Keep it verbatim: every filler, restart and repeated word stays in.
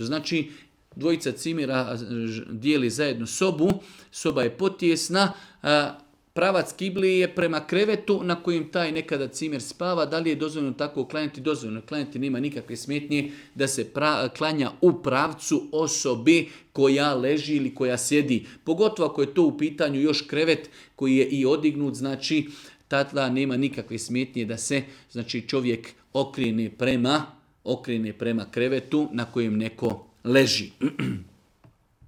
krevetu. Znači, dvojica cimera dijeli zajedno sobu, soba je potjesna, pravac kibli je prema krevetu na kojem taj nekada cimer spava. Da li je dozvoljeno tako klanjati? Dozvoljeno klanjati, nema nikakve smetnje da se pra, klanja u pravcu osobi koja leži ili koja sjedi. Pogotovo ako je to u pitanju još krevet koji je i odignut, znači tada nema nikakve smetnje da se znači, čovjek okrene prema, okrene prema krevetu na kojem neko leži.